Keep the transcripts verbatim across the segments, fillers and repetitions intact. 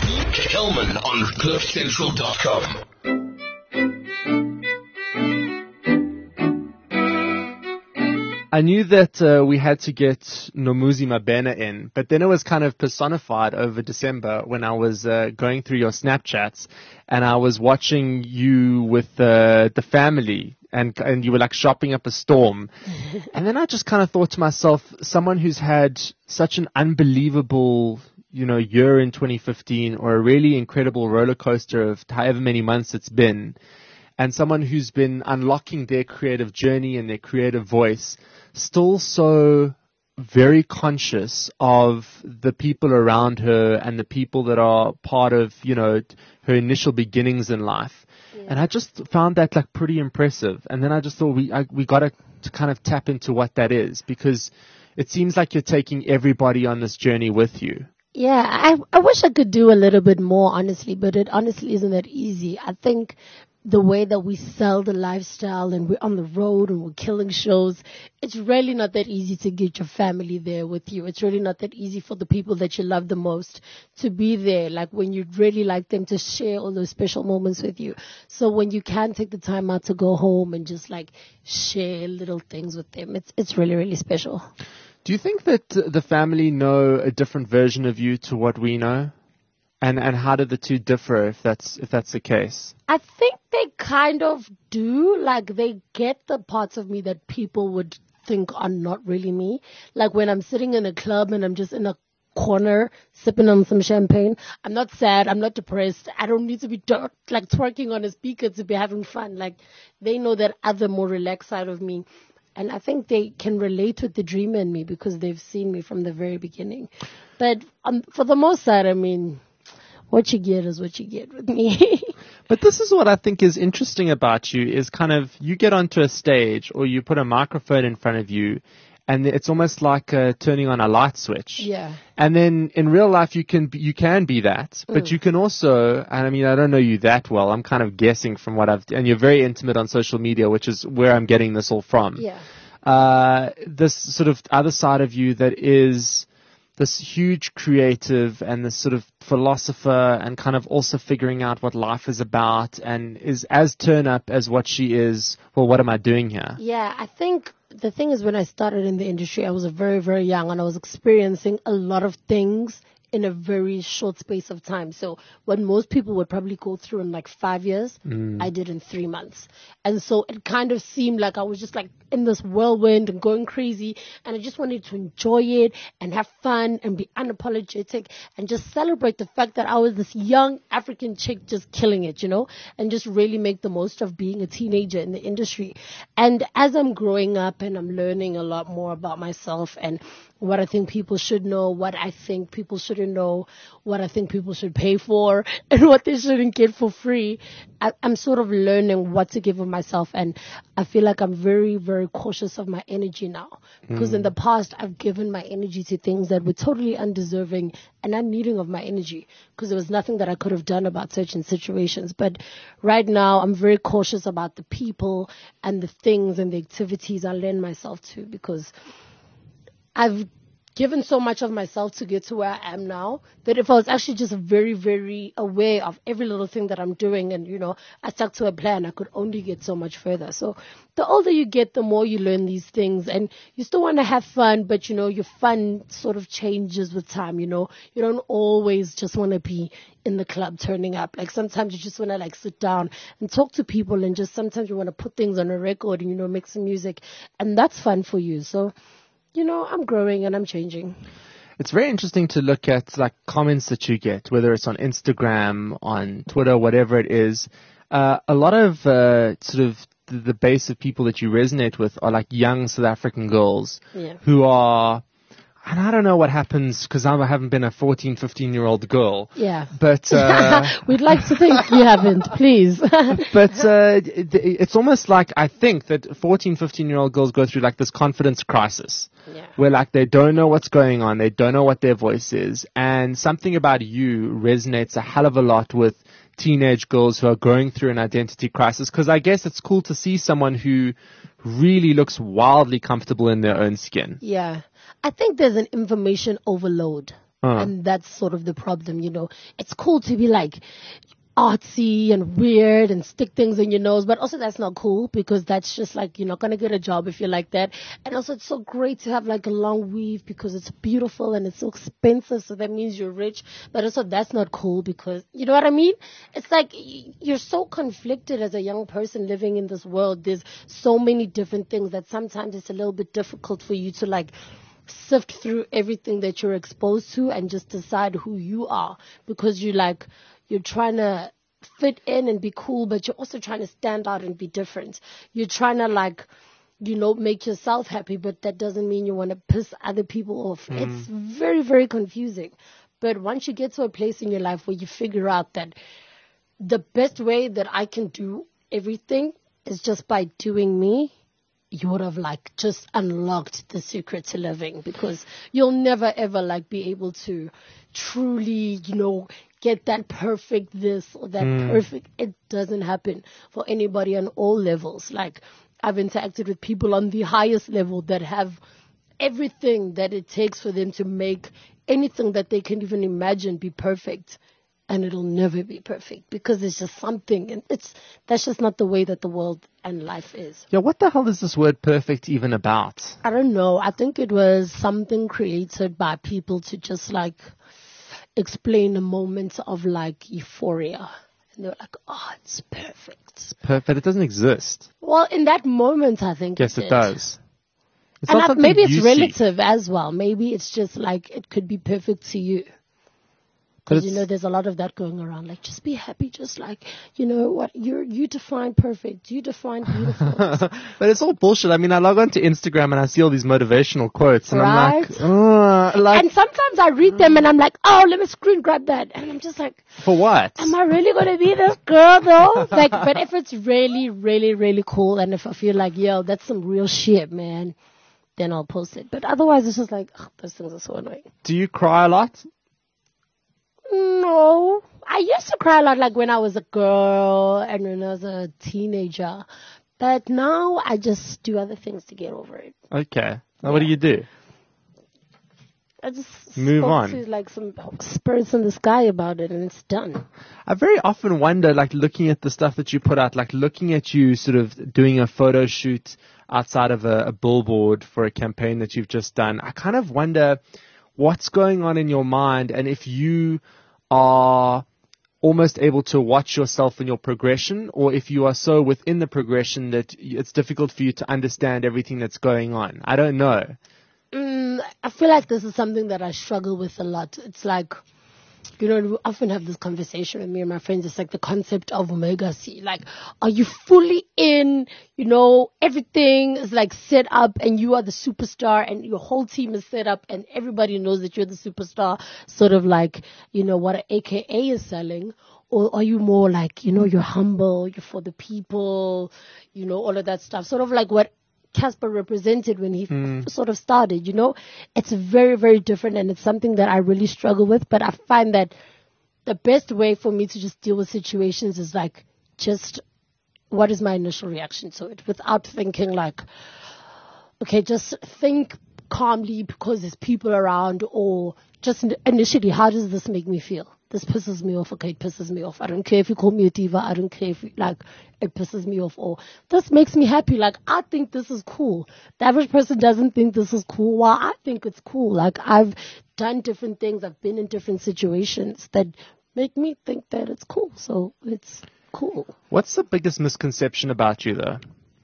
Kelman on cliff central dot com. I knew that uh, we had to get Nomuzi Mabena in, but then it was kind of personified over December when I was uh, going through your Snapchats and I was watching you with uh, the family and and you were like shopping up a storm. And then I just kind of thought to myself, someone who's had such an unbelievable, you know, year in twenty fifteen, or a really incredible roller coaster of however many months it's been, and someone who's been unlocking their creative journey and their creative voice, still so very conscious of the people around her and the people that are part of, you know, her initial beginnings in life. Yeah. And I just found that like pretty impressive. And then I just thought we I, we got to to kind of tap into what that is, because it seems like you're taking everybody on this journey with you. Yeah, I I wish I could do a little bit more, honestly, but it honestly isn't that easy. I think the way that we sell the lifestyle and we're on the road and we're killing shows, it's really not that easy to get your family there with you. It's really not that easy for the people that you love the most to be there, like when you'd really like them to share all those special moments with you. So when you can take the time out to go home and just like share little things with them, it's it's really, really special. Do you think that the family know a different version of you to what we know? And and how do the two differ if that's if that's the case? I think they kind of do. Like they get the parts of me that people would think are not really me. Like when I'm sitting in a club and I'm just in a corner sipping on some champagne, I'm not sad, I'm not depressed. I don't need to be dirt, like twerking on a speaker to be having fun. Like they know that other more relaxed side of me. And I think they can relate with the dreamer in me because they've seen me from the very beginning. But um, for the most part, I mean, what you get is what you get with me. But this is what I think is interesting about you, is kind of you get onto a stage or you put a microphone in front of you and it's almost like uh, turning on a light switch. Yeah. And then in real life you can be, you can be that, but mm. you can also, and I mean, I don't know you that well. I'm kind of guessing from what I've, and you're very intimate on social media, which is where I'm getting this all from. Yeah. Uh, this sort of other side of you that is this huge creative and this sort of philosopher and kind of also figuring out what life is about and is as turn up as what she is. Well, what am I doing here? Yeah, I think the thing is when I started in the industry, I was very, very young and I was experiencing a lot of things in a very short space of time. So what most people would probably go through in like five years, mm. I did in three months. And so it kind of seemed like I was just like in this whirlwind and going crazy. And I just wanted to enjoy it and have fun and be unapologetic and just celebrate the fact that I was this young African chick just killing it, you know, and just really make the most of being a teenager in the industry. And as I'm growing up and I'm learning a lot more about myself and what I think people should know, what I think people shouldn't know, what I think people should pay for, and what they shouldn't get for free. I, I'm sort of learning what to give of myself, and I feel like I'm very, very cautious of my energy now. Because mm. in the past, I've given my energy to things that were totally undeserving and unneeding of my energy, because there was nothing that I could have done about certain situations. But right now, I'm very cautious about the people and the things and the activities I lend myself to, because I've given so much of myself to get to where I am now that if I was actually just very, very aware of every little thing that I'm doing and, you know, I stuck to a plan, I could only get so much further. So the older you get, the more you learn these things, and you still want to have fun, but, you know, your fun sort of changes with time, you know. You don't always just want to be in the club turning up. Like sometimes you just want to like sit down and talk to people, and just sometimes you want to put things on a record and, you know, make some music, and that's fun for you. So, you know, I'm growing and I'm changing. It's very interesting to look at like comments that you get, whether it's on Instagram, on Twitter, whatever it is. Uh, a lot of uh, sort of the, the base of people that you resonate with are like young South African girls yeah. who are, and I don't know what happens because I haven't been a fourteen, fifteen year old girl. Yeah. But, uh, we'd like to think you haven't, please. But, uh, it, it's almost like I think that fourteen, fifteen year old girls go through like this confidence crisis. Yeah. Where like they don't know what's going on. They don't know what their voice is. And something about you resonates a hell of a lot with teenage girls who are going through an identity crisis. Because I guess it's cool to see someone who really looks wildly comfortable in their own skin. Yeah. I think there's an information overload Uh. And that's sort of the problem, you know. It's cool to be like artsy and weird and stick things in your nose, but also that's not cool because that's just like, you're not going to get a job if you're like that. And also it's so great to have like a long weave because it's beautiful and it's so expensive, so that means you're rich. But also that's not cool because, you know what I mean? It's like you're so conflicted as a young person living in this world. There's so many different things that sometimes it's a little bit difficult for you to like sift through everything that you're exposed to and just decide who you are, because you like, you're trying to fit in and be cool, but you're also trying to stand out and be different. You're trying to like, you know, make yourself happy, but that doesn't mean you want to piss other people off. Mm. It's very, very confusing. But once you get to a place in your life where you figure out that the best way that I can do everything is just by doing me, you would have like just unlocked the secret to living, because you'll never ever like be able to truly, you know, get that perfect this or that mm. perfect. It doesn't happen for anybody on all levels. Like I've interacted with people on the highest level that have everything that it takes for them to make anything that they can even imagine be perfect. And it'll never be perfect because it's just something, and it's that's just not the way that the world and life is. Yeah, what the hell is this word perfect even about? I don't know. I think it was something created by people to just like explain a moment of like euphoria. And they're like, oh, it's perfect. It's perfect. It doesn't exist. Well, in that moment, I think yes, it, it does. It's and not I, maybe it's see. relative as well. Maybe it's just like it could be perfect to you. Because, you know, there's a lot of that going around. Like, just be happy. Just like, you know what, you're, you define perfect. You define beautiful. But it's all bullshit. I mean, I log on to Instagram and I see all these motivational quotes. And right? I'm like, oh, like. And sometimes I read them and I'm like, oh, let me screen grab that. And I'm just like. For what? Am I really going to be this girl, though? Like, but if it's really, really, really cool and if I feel like, yo, that's some real shit, man, then I'll post it. But otherwise, it's just like, ugh, those things are so annoying. Do you cry a lot? No, I used to cry a lot, like when I was a girl and when I was a teenager. But now I just do other things to get over it. Okay. Now, yeah. What do you do? I just move spoke on to like some spirits in the sky about it, and it's done. I very often wonder, like looking at the stuff that you put out, like looking at you sort of doing a photo shoot outside of a, a billboard for a campaign that you've just done. I kind of wonder what's going on in your mind, and if you are almost able to watch yourself in your progression, or if you are so within the progression that it's difficult for you to understand everything that's going on. I don't know. Mm, I feel like this is something that I struggle with a lot. It's like, you know, we often have this conversation with me and my friends. It's like the concept of Omega C. Like, are you fully in, you know, everything is like set up and you are the superstar and your whole team is set up and everybody knows that you're the superstar, sort of like, you know, what an A K A is selling? Or are you more like, you know, you're humble, you're for the people, you know, all of that stuff. Sort of like what Casper represented when he mm. f- sort of started, you know. It's very, very different, and it's something that I really struggle with. But I find that the best way for me to just deal with situations is like, just what is my initial reaction to it without thinking like, okay, just think calmly because there's people around, or just initially, how does this make me feel? This pisses me off. Okay, it pisses me off. I don't care if you call me a diva. I don't care if, like, it pisses me off. Or this makes me happy. Like, I think this is cool. The average person doesn't think this is cool. Well, I think it's cool. Like, I've done different things. I've been in different situations that make me think that it's cool. So it's cool. What's the biggest misconception about you, though?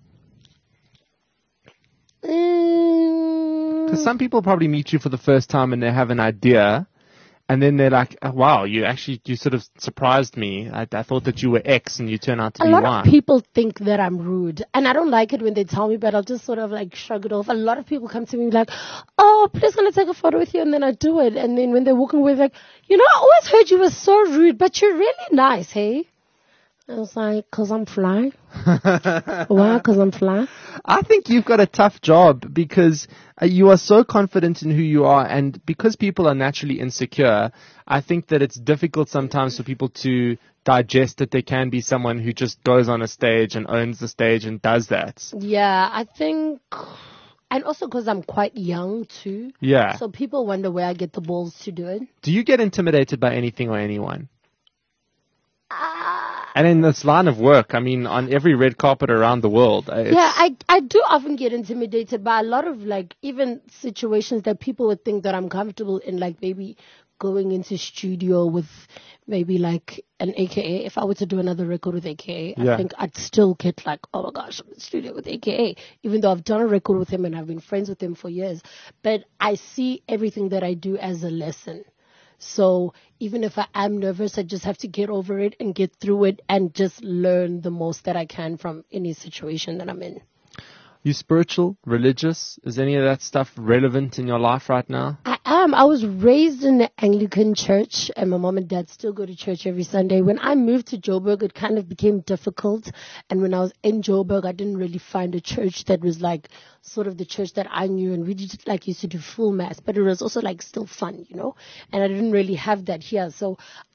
Because Mm. some people probably meet you for the first time and they have an idea. And then they're like, oh, wow, you actually, you sort of surprised me. I, I thought that you were X and you turn out to a be lot Y. of people think that I'm rude. And I don't like it when they tell me, but I'll just sort of like shrug it off. A lot of people come to me like, oh, please can I take a photo with you? And then I do it. And then when they're walking away, like, you know, I always heard you were so rude, but you're really nice, hey? I was like, because I'm fly. Why? Because I'm fly? I think you've got a tough job because uh, you are so confident in who you are, and because people are naturally insecure, I think that it's difficult sometimes for people to digest that there can be someone who just goes on a stage and owns the stage and does that. Yeah, I think And also because I'm quite young too. Yeah. So people wonder where I get the balls to do it. Do you get intimidated by anything or anyone? Ah. And in this line of work, I mean, on every red carpet around the world. uh, It's, Yeah, I I do often get intimidated by a lot of like even situations that people would think that I'm comfortable in, like maybe going into studio with maybe like an A K A. If I were to do another record with A K A, Yeah. I think I'd still get like, oh my gosh, I'm in the studio with A K A, even though I've done a record with him and I've been friends with him for years. But I see everything that I do as a lesson. So even if I am nervous, I just have to get over it and get through it and just learn the most that I can from any situation that I'm in. You spiritual, religious? Is any of that stuff relevant in your life right now? I am. I was raised in the Anglican church, and my mom and dad still go to church every Sunday. When I moved to Joburg, it kind of became difficult. And when I was in Joburg, I didn't really find a church that was like sort of the church that I knew. And we just like used to do full mass, but it was also like still fun, you know. And I didn't really have that here, so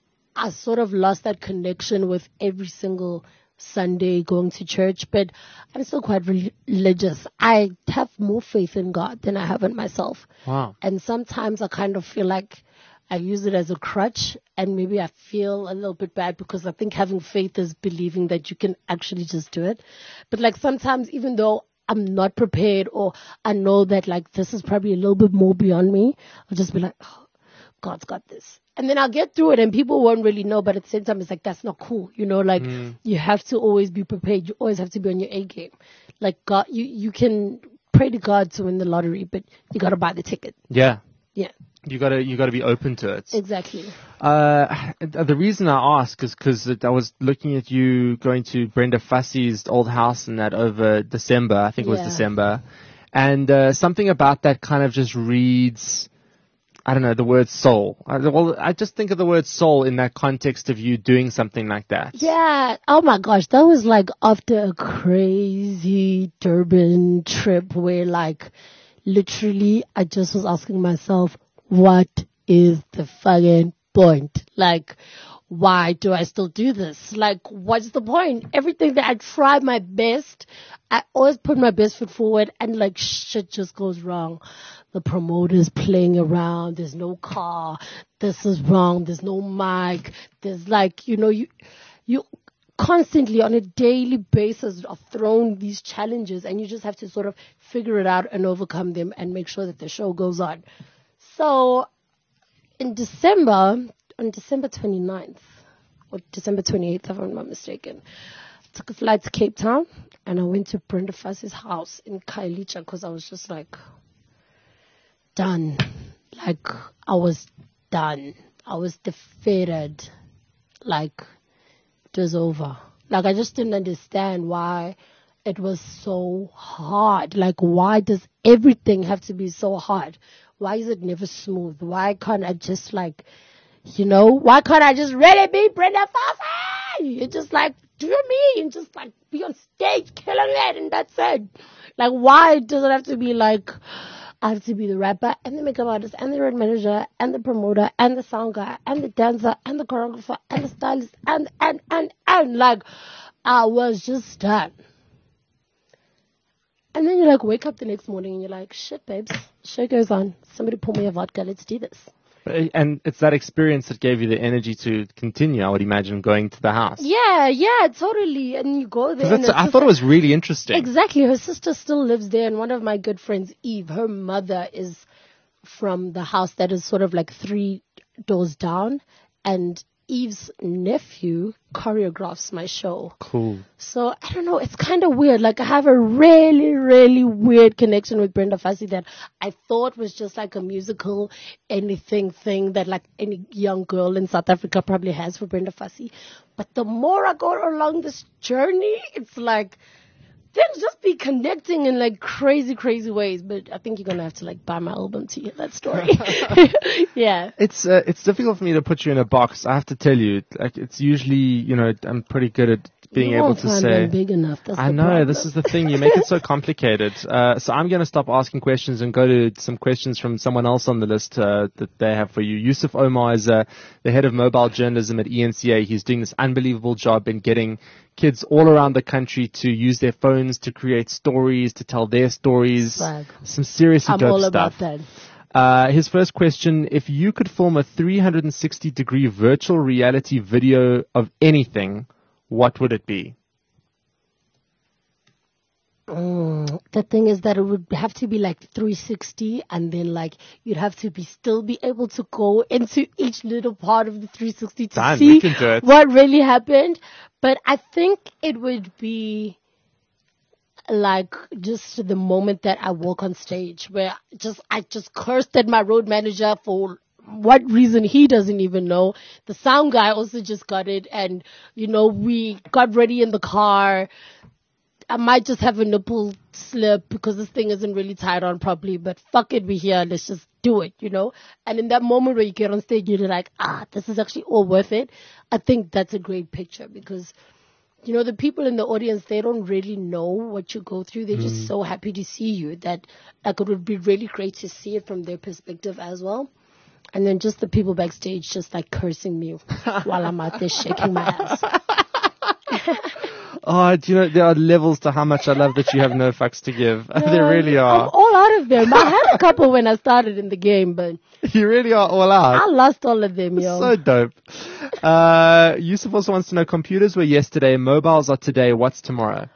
I sort of lost that connection with every single Sunday going to church, but I'm still quite re- religious. I have more faith in God than I have in myself. Wow. And sometimes I kind of feel like I use it as a crutch, and maybe I feel a little bit bad because I think having faith is believing that you can actually just do it. But like sometimes, even though I'm not prepared or I know that like this is probably a little bit more beyond me, I'll just be like, oh, God's got this. And then I'll get through it and people won't really know, but at the same time, it's like, that's not cool. You know, like Mm. you have to always be prepared. You always have to be on your A game. Like God, you, you can pray to God to win the lottery, but you got to buy the ticket. Yeah. Yeah, You gotta, you gotta be open to it. exactly. Uh, the reason I ask is because I was looking at you going to Brenda Fussey's old house and that over December. I think it was Yeah. December. And, uh, something about that kind of just reads, I don't know, the word soul. I, well, I just think of the word soul in that context of you doing something like that. Yeah. Oh my gosh. That was like after a crazy Durban trip where like literally I just was asking myself, what is the fucking point? Like, why do I still do this? Like, what's the point? Everything that I try my best, I always put my best foot forward and like shit just goes wrong. The promoter's playing around. There's no car. This is wrong. There's no mic. There's like, you know, you, you constantly on a daily basis are thrown these challenges and you just have to sort of figure it out and overcome them and make sure that the show goes on. So in December, on December twenty-ninth or December twenty-eighth, if I'm not mistaken, I took a flight to Cape Town and I went to Brenda Fussey's house in Khayelitsha because I was just like done. Like I was done. I was defeated. Like it was over. Like I just didn't understand why it was so hard. Like why does everything have to be so hard? Why is it never smooth? Why can't I just like, you know, why can't I just really be Brenda Fussey? It's just like, do me and just like be on stage killing it and that's it. Like why does it have to be like, I have to be the rapper and the makeup artist and the road manager and the promoter and the sound guy and the dancer and the choreographer and the stylist and, and, and, and like I was just done. And then you like wake up the next morning and you're like, shit, babes, show goes on. Somebody pour me a vodka. Let's do this. And it's that experience that gave you the energy to continue, I would imagine, going to the house. Yeah, yeah, totally. And you go there. 'Cause And that's- it's I just thought it like- was really interesting. Exactly. Her sister still lives there. And one of my good friends, Eve, her mother is from the house that is sort of like three doors down. And Eve's nephew choreographs my show. Cool. So, I don't know, it's kind of weird. Like, I have a really, really weird connection with Brenda Fussey that I thought was just like a musical anything thing that like any young girl in South Africa probably has for Brenda Fussey. But the more I go along this journey, it's like things just be connecting in like crazy, crazy ways. But I think you're going to have to like buy my album to hear that story. Yeah. It's uh, it's difficult for me to put you in a box. I have to tell you, like it's usually, you know, I'm pretty good at being you able won't to find say, one big enough. That's I the know, problem. this is the thing. You make it so complicated. Uh, so I'm going to stop asking questions and go to some questions from someone else on the list uh, that they have for you. Yusuf Omar is uh, the head of mobile journalism at E N C A. He's doing this unbelievable job in getting kids all around the country to use their phones to create stories, to tell their stories. Swag. Some seriously I'm dope all stuff. about that. Uh, his first question, if you could film a three hundred sixty degree virtual reality video of anything, what would it be? Mm, the thing is that it would have to be like three sixty, and then like you'd have to be still be able to go into each little part of the three sixty to Done, see we can do it. what really happened. But I think it would be like just the moment that I walk on stage where just I just cursed at my road manager for what reason he doesn't even know. The sound guy also just got it, and you know we got ready in the car. I might just have a nipple slip because this thing isn't really tied on properly, but fuck it, we're here, let's just do it, you know? And in that moment where you get on stage, you're like, ah, this is actually all worth it. I think that's a great picture because, you know, the people in the audience, they don't really know what you go through. They're just so happy to see you that like it would be really great to see it from their perspective as well. And then just the people backstage just like cursing me while I'm out there shaking my ass. Oh, do you know, there are levels to how much I love that you have no fucks to give. There really I'm are. all out of them. I had a couple when I started in the game, but You really are all out. I lost all of them, yo. So dope. Uh, Yusuf also wants to know, computers were yesterday, mobiles are today, what's tomorrow?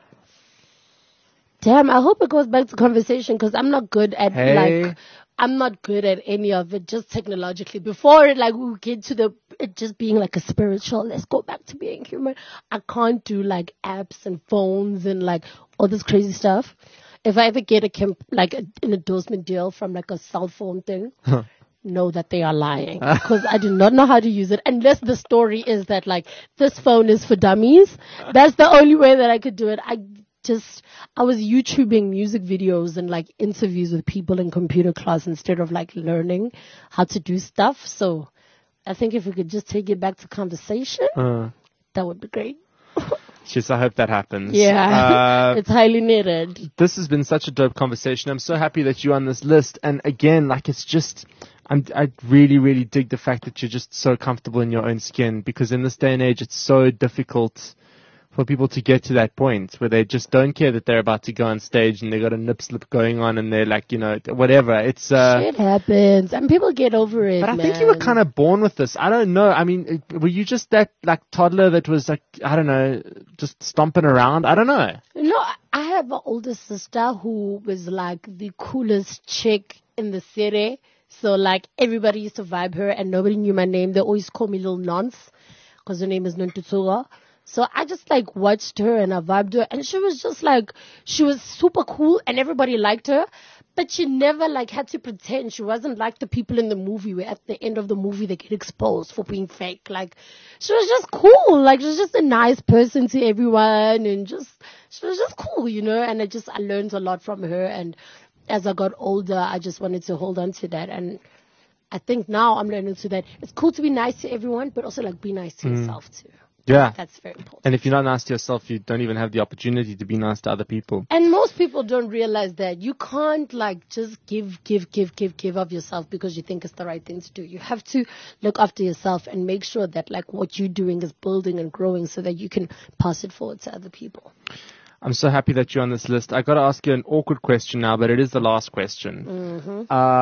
Damn, I hope it goes back to conversation because I'm not good at Hey. like, I'm not good at any of it, just technologically. Before it, like we get to the, it just being like a spiritual, let's go back to being human. I can't do like apps and phones and like all this crazy stuff. If I ever get a camp, like a, an endorsement deal from like a cell phone thing, know that they are lying because I do not know how to use it unless the story is that like this phone is for dummies. That's the only way that I could do it. I just, I was YouTubing music videos and like interviews with people in computer class instead of like learning how to do stuff. So I think if we could just take it back to conversation, Uh, that would be great. Jeez, I hope that happens. Yeah, Uh, it's highly needed. this has been such a dope conversation. I'm so happy that you're on this list. And again, like it's just, I'm, I really, really dig the fact that you're just so comfortable in your own skin because in this day and age, it's so difficult for people to get to that point where they just don't care that they're about to go on stage and they got a nip slip going on and they're like, you know, whatever. It's, uh, Shit happens and people get over it. but I man. think you were kind of born with this. I don't know. I mean, it- were you just that like toddler that was like, I don't know, just stomping around? I don't know. You know, I have an older sister who was like the coolest chick in the city. So like everybody used to vibe her and nobody knew my name. They always call me Little Nonce because her name is Nontutuga. So I just like watched her and I vibed her and she was just like, she was super cool and everybody liked her. But she never like had to pretend. She wasn't like the people in the movie where at the end of the movie they get exposed for being fake. Like she was just cool. Like she was just a nice person to everyone and just, she was just cool, you know, and I just, I learned a lot from her. And as I got older, I just wanted to hold on to that. And I think now I'm learning to that. It's cool to be nice to everyone, but also like be nice to yourself too. Yeah. That's very important. And if you're not nice to yourself, you don't even have the opportunity to be nice to other people. And most people don't realize that you can't like just give, give, give, give, give of yourself because you think it's the right thing to do. You have to look after yourself and make sure that like what you're doing is building and growing so that you can pass it forward to other people. I'm so happy that you're on this list. I got to ask you an awkward question now, but it is the last question. Mm-hmm.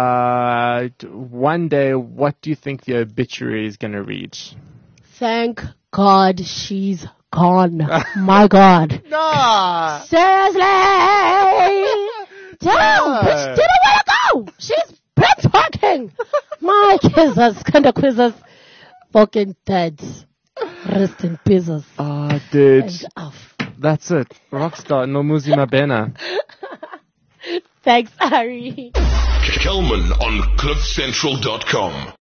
Uh, d- one day, what do you think the obituary is going to read? Thank God she's gone. My God. No! Seriously! Damn, bitch didn't want to go. She's been talking. My kisses, kind of quizzes. Fucking dead. Rest in pieces. Oh, dude. And off. That's it. Rockstar Nomuzi Mabena. Thanks, Ari. Kelman on cliff central dot com.